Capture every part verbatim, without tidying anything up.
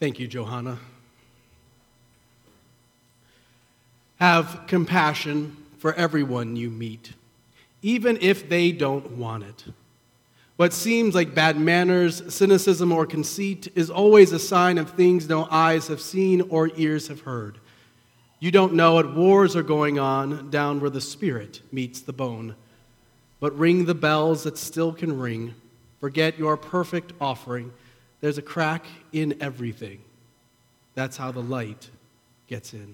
Thank you, Johanna. Have compassion for everyone you meet, even if they don't want it. What seems like bad manners, cynicism, or conceit is always a sign of things no eyes have seen or ears have heard. You don't know what wars are going on down where the spirit meets the bone. But ring the bells that still can ring. Forget your perfect offering. There's a crack in everything. That's how the light gets in.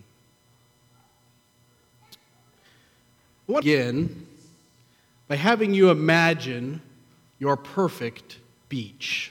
I want to begin by having you imagine your perfect beach.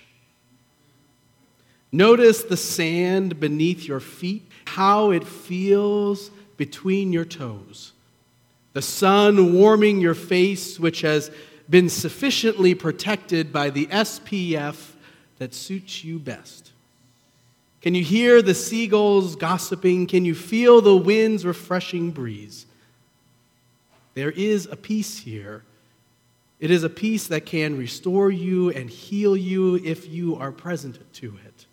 Notice the sand beneath your feet, how it feels between your toes. The sun warming your face, which has been sufficiently protected by the S P F that suits you best. Can you hear the seagulls gossiping? Can you feel the wind's refreshing breeze? There is a peace here. It is a peace that can restore you and heal you if you are present to it.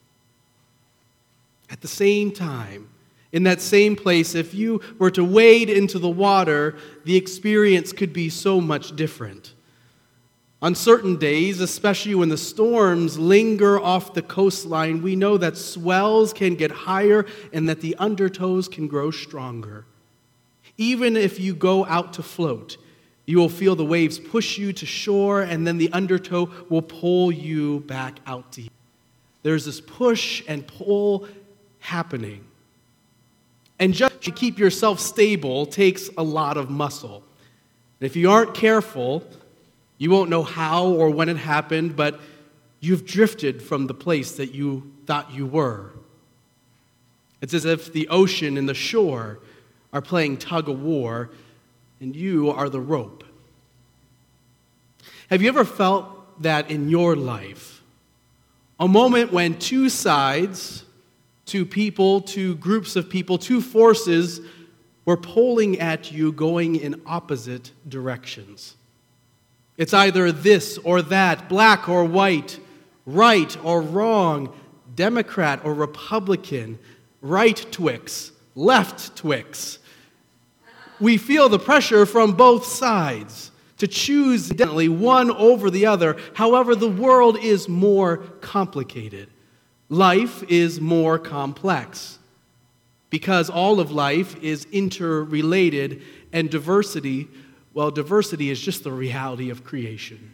At the same time, in that same place, if you were to wade into the water, the experience could be so much different. On certain days, especially when the storms linger off the coastline, we know that swells can get higher and that the undertows can grow stronger. Even if you go out to float, you will feel the waves push you to shore, and then the undertow will pull you back out to sea. There's this push and pull happening. And just to keep yourself stable takes a lot of muscle. And if you aren't careful, you won't know how or when it happened, but you've drifted from the place that you thought you were. It's as if the ocean and the shore are playing tug of war, and you are the rope. Have you ever felt that in your life? A moment when two sides, two people, two groups of people, two forces were pulling at you going in opposite directions. It's either this or that, black or white, right or wrong, Democrat or Republican, right Twix, left Twix. We feel the pressure from both sides to choose definitely one over the other. However, the world is more complicated. Life is more complex because all of life is interrelated, and diversity, well, diversity is just the reality of creation.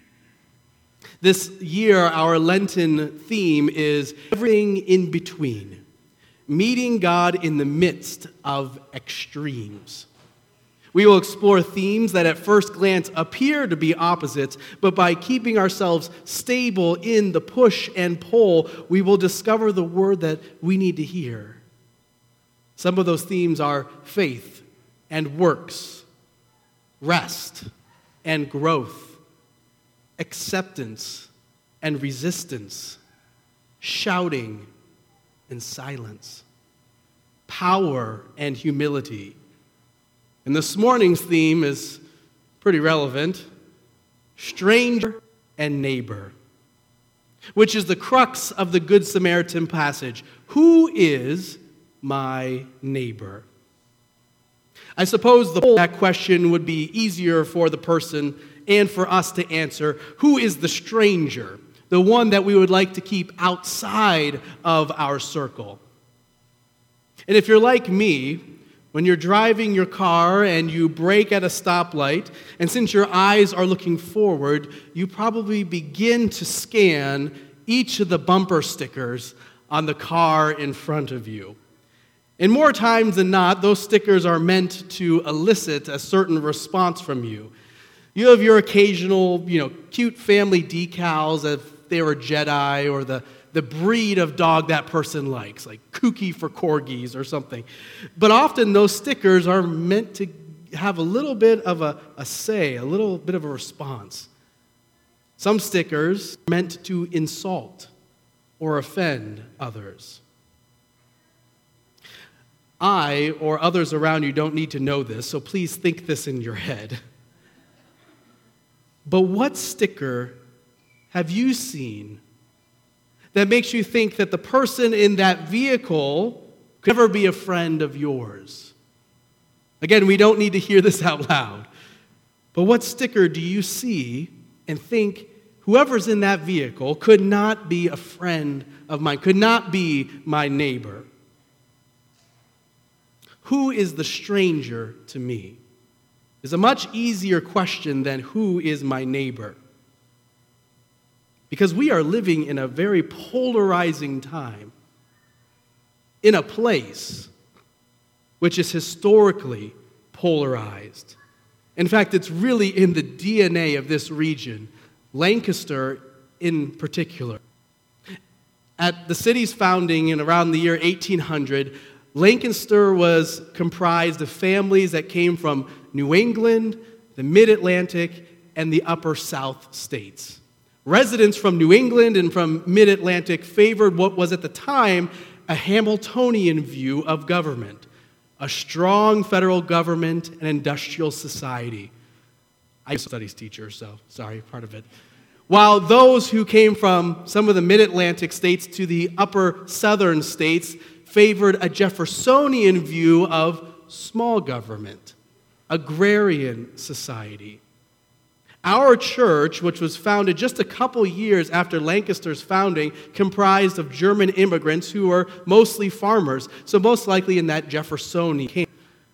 This year, our Lenten theme is everything in between, meeting God in the midst of extremes. We will explore themes that at first glance appear to be opposites, but by keeping ourselves stable in the push and pull, we will discover the word that we need to hear. Some of those themes are faith and works, rest and growth, acceptance and resistance, shouting and silence, power and humility. And this morning's theme is pretty relevant: stranger and neighbor, which is the crux of the Good Samaritan passage. Who is my neighbor? I suppose the that question would be easier for the person and for us to answer. Who is the stranger, the one that we would like to keep outside of our circle? And if you're like me, when you're driving your car and you brake at a stoplight, and since your eyes are looking forward, you probably begin to scan each of the bumper stickers on the car in front of you. And more times than not, those stickers are meant to elicit a certain response from you. You have your occasional, you know, cute family decals if they were Jedi, or the the breed of dog that person likes, like Kooky for corgis or something. But often those stickers are meant to have a little bit of a, a say, a little bit of a response. Some stickers are meant to insult or offend others. I or others around you don't need to know this, so please think this in your head. But what sticker have you seen that makes you think that the person in that vehicle could never be a friend of yours? Again, we don't need to hear this out loud. But what sticker do you see and think whoever's in that vehicle could not be a friend of mine, could not be my neighbor? Who is the stranger to me? Is a much easier question than who is my neighbor. Because we are living in a very polarizing time, in a place which is historically polarized. In fact, it's really in the D N A of this region, Lancaster in particular. At the city's founding in around the year eighteen hundred, Lancaster was comprised of families that came from New England, the Mid-Atlantic, and the Upper South states. Residents from New England and from Mid-Atlantic favored what was at the time a Hamiltonian view of government, a strong federal government and industrial society. I'm a studies teacher, so sorry, part of it. While those who came from some of the Mid-Atlantic states to the upper southern states favored a Jeffersonian view of small government, agrarian society. Our church, which was founded just a couple years after Lancaster's founding, comprised of German immigrants who were mostly farmers, so most likely in that Jeffersonian camp.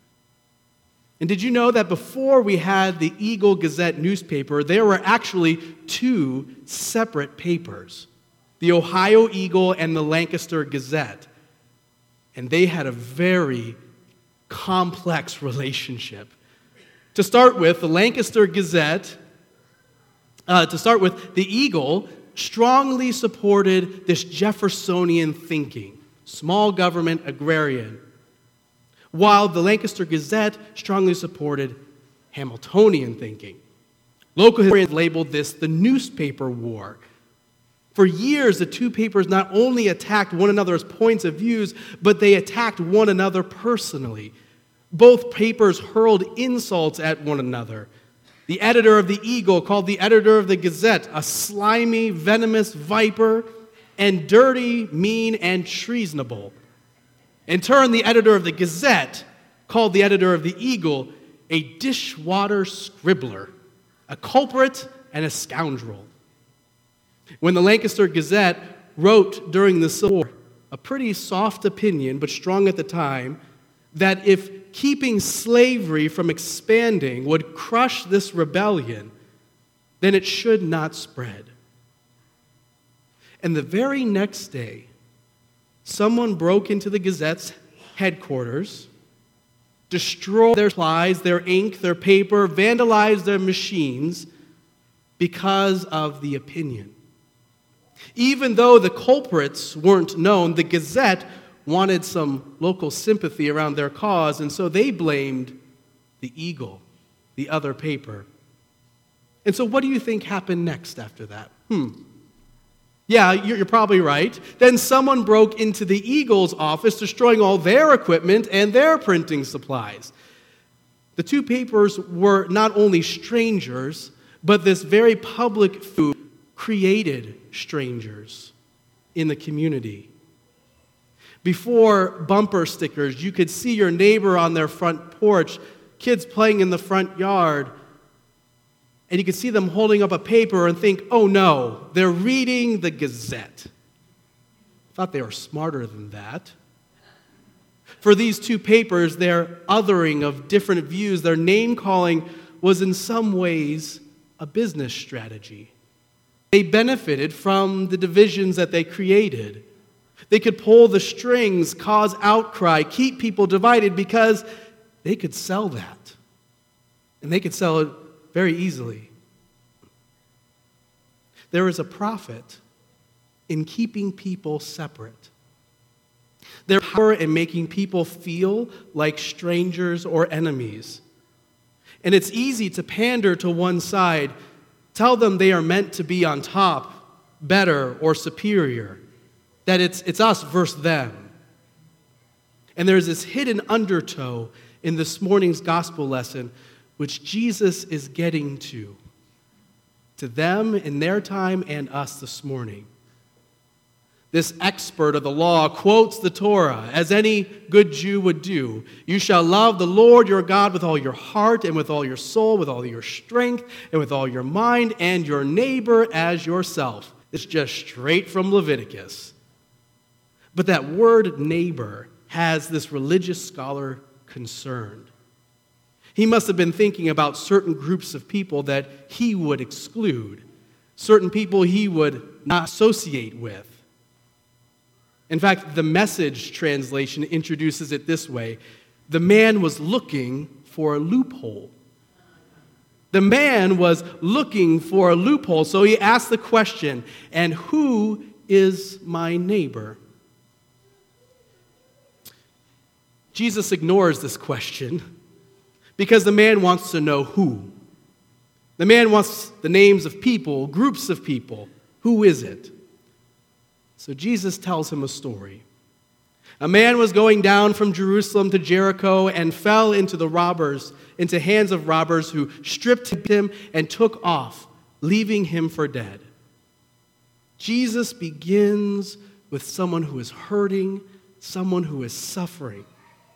And did you know that before we had the Eagle Gazette newspaper, there were actually two separate papers, the Ohio Eagle and the Lancaster Gazette. And they had a very complex relationship. To start with, the Lancaster Gazette, uh, to start with, the Eagle strongly supported this Jeffersonian thinking, small government, agrarian, while the Lancaster Gazette strongly supported Hamiltonian thinking. Local historians labeled this the newspaper war. For years, the two papers not only attacked one another's points of views, but they attacked one another personally. Both papers hurled insults at one another. The editor of the Eagle called the editor of the Gazette a slimy, venomous viper, and dirty, mean, and treasonable. In turn, the editor of the Gazette called the editor of the Eagle a dishwater scribbler, a culprit, and a scoundrel. When the Lancaster Gazette wrote during the Civil War, a pretty soft opinion, but strong at the time, that if keeping slavery from expanding would crush this rebellion, then it should not spread. And the very next day, someone broke into the Gazette's headquarters, destroyed their supplies, their ink, their paper, vandalized their machines because of the opinion. Even though the culprits weren't known, the Gazette wanted some local sympathy around their cause, and so they blamed the Eagle, the other paper. And so what do you think happened next after that? Hmm. Yeah, you're probably right. Then someone broke into the Eagle's office, destroying all their equipment and their printing supplies. The two papers were not only strangers, but this very public food created strangers in the community. Before bumper stickers, you could see your neighbor on their front porch, kids playing in the front yard, and you could see them holding up a paper and think, oh no, they're reading the Gazette. I thought they were smarter than that. For these two papers, their othering of different views, their name-calling was in some ways a business strategy. They benefited from the divisions that they created. They could pull the strings, cause outcry, keep people divided because they could sell that. And they could sell it very easily. There is a profit in keeping people separate. There's power in making people feel like strangers or enemies. And it's easy to pander to one side, tell them they are meant to be on top, better, or superior, that it's, it's us versus them. And there's this hidden undertow in this morning's gospel lesson which Jesus is getting to, to them in their time and us this morning. this expert of the law, quotes the Torah, as any good Jew would do. You shall love the Lord your God with all your heart and with all your soul, with all your strength and with all your mind, and your neighbor as yourself. It's just straight from Leviticus. But that word neighbor has this religious scholar concerned. He must have been thinking about certain groups of people that he would exclude, certain people he would not associate with. In fact, the Message translation introduces it this way: the man was looking for a loophole. The man was looking for a loophole, so he asked the question, and who is my neighbor? Jesus ignores this question because the man wants to know who. The man wants the names of people, groups of people. Who is it? So Jesus tells him a story. A man was going down from Jerusalem to Jericho and fell into the robbers, into hands of robbers who stripped him and took off, leaving him for dead. Jesus begins with someone who is hurting, someone who is suffering.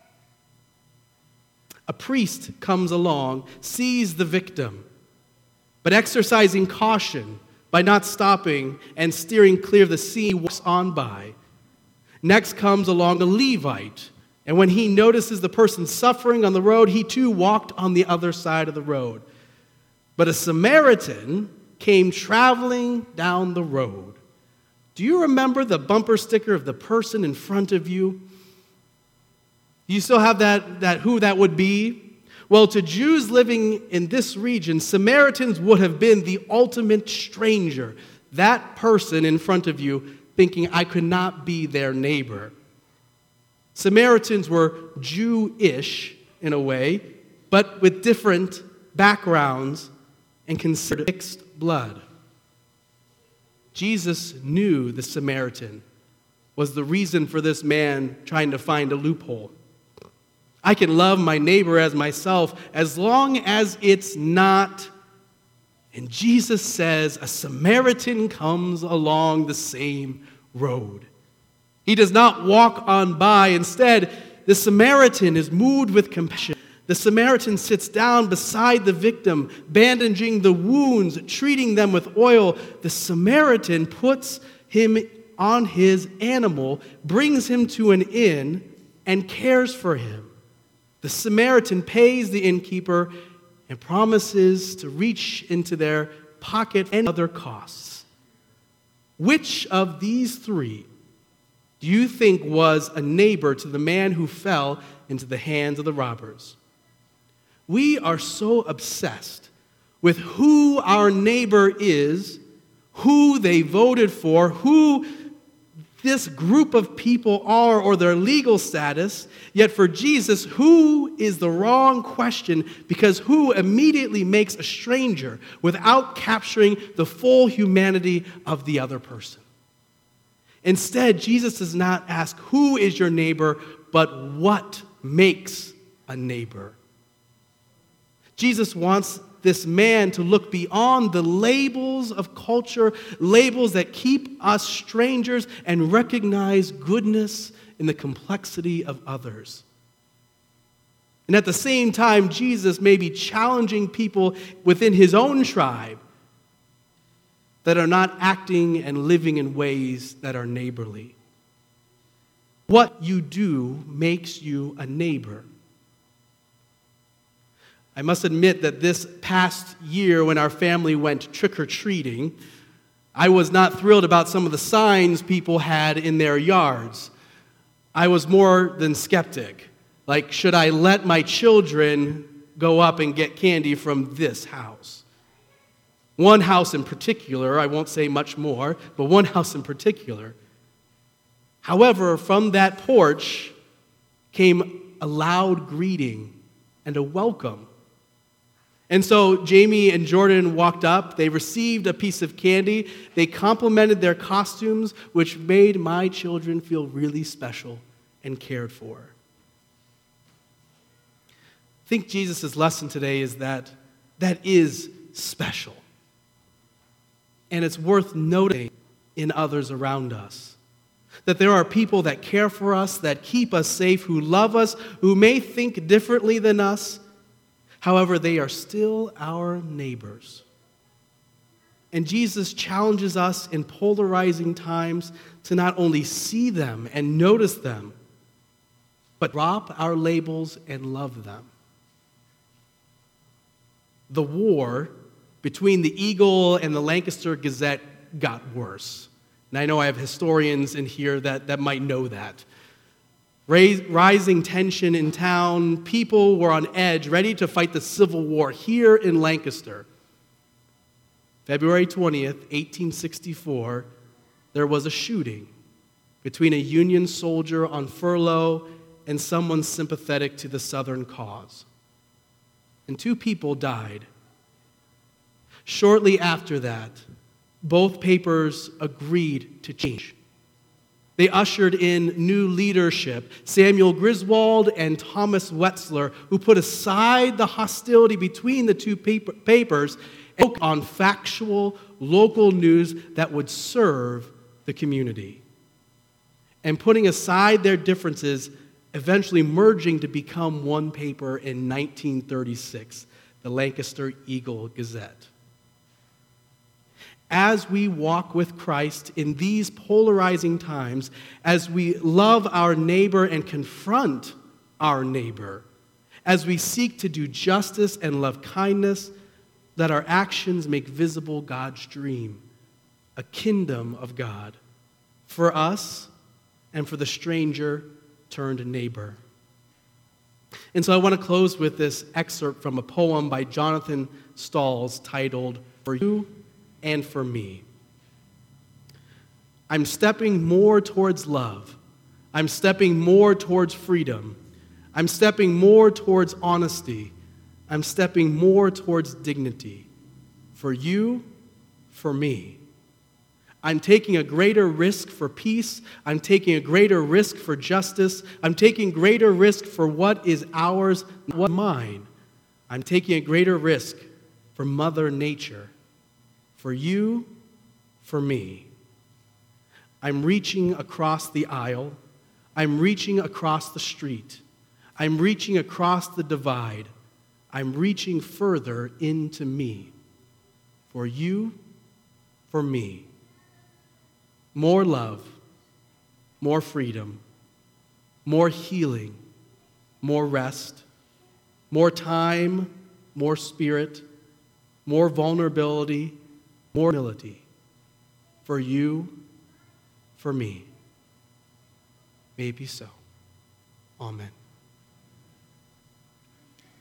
A priest comes along, sees the victim, but exercising caution by not stopping and steering clear of the scene, walks on by. Next comes along a Levite, and when he notices the person suffering on the road, he too walked on the other side of the road. But a Samaritan came traveling down the road. Do you remember the bumper sticker of the person in front of you? Do you still have that, that who that would be? Well, to Jews living in this region, Samaritans would have been the ultimate stranger. That person in front of you thinking, I could not be their neighbor. Samaritans were Jewish in a way, but with different backgrounds and considered mixed blood. Jesus knew the Samaritan was the reason for this man trying to find a loophole. I can love my neighbor as myself as long as it's not. And Jesus says a Samaritan comes along the same road. He does not walk on by. Instead, the Samaritan is moved with compassion. The Samaritan sits down beside the victim, bandaging the wounds, treating them with oil. The Samaritan puts him on his animal, brings him to an inn, and cares for him. The Samaritan pays the innkeeper and promises to reach into their pocket any other costs. Which of these three do you think was a neighbor to the man who fell into the hands of the robbers? We are so obsessed with who our neighbor is, who they voted for, who this group of people are, or their legal status. Yet for Jesus, who is the wrong question, because who immediately makes a stranger without capturing the full humanity of the other person. Instead, Jesus does not ask who is your neighbor, but what makes a neighbor. Jesus wants this man to look beyond the labels of culture, labels that keep us strangers, and recognize goodness in the complexity of others. And at the same time, Jesus may be challenging people within his own tribe that are not acting and living in ways that are neighborly. What you do makes you a neighbor. I must admit that this past year when our family went trick-or-treating, I was not thrilled about some of the signs people had in their yards. I was more than skeptic. Like, should I let my children go up and get candy from this house? One house in particular, I won't say much more, but one house in particular. However, from that porch came a loud greeting and a welcome. And so Jamie and Jordan walked up. They received a piece of candy. They complimented their costumes, which made my children feel really special and cared for. I think Jesus' lesson today is that that is special. And it's worth noting in others around us. That there are people that care for us, that keep us safe, who love us, who may think differently than us. However, they are still our neighbors. And Jesus challenges us in polarizing times to not only see them and notice them, but drop our labels and love them. The war between the Eagle and the Lancaster Gazette got worse. And I know I have historians in here that, that might know that. Rising tension in town, people were on edge, ready to fight the Civil War here in Lancaster. February twentieth, eighteen sixty-four, there was a shooting between a Union soldier on furlough and someone sympathetic to the Southern cause. And two people died. Shortly after that, both papers agreed to change. They ushered in new leadership, Samuel Griswold and Thomas Wetzler, who put aside the hostility between the two paper, papers and focused on factual, local news that would serve the community. And putting aside their differences, eventually merging to become one paper in nineteen thirty-six, the Lancaster Eagle Gazette. As we walk with Christ in these polarizing times, as we love our neighbor and confront our neighbor, as we seek to do justice and love kindness, let our actions make visible God's dream, a kingdom of God, for us and for the stranger turned neighbor. And so I want to close with this excerpt from a poem by Jonathan Stalls titled, "For You and for Me." I'm stepping more towards love. I'm stepping more towards freedom. I'm stepping more towards honesty. I'm stepping more towards dignity. For you, for me. I'm taking a greater risk for peace. I'm taking a greater risk for justice. I'm taking greater risk for what is ours, what is mine. I'm taking a greater risk for Mother Nature. For you, for me. I'm reaching across the aisle. I'm reaching across the street. I'm reaching across the divide. I'm reaching further into me. For you, for me. More love, more freedom, more healing, more rest, more time, more spirit, more vulnerability, more humility. For you, for me. May it be so. Amen.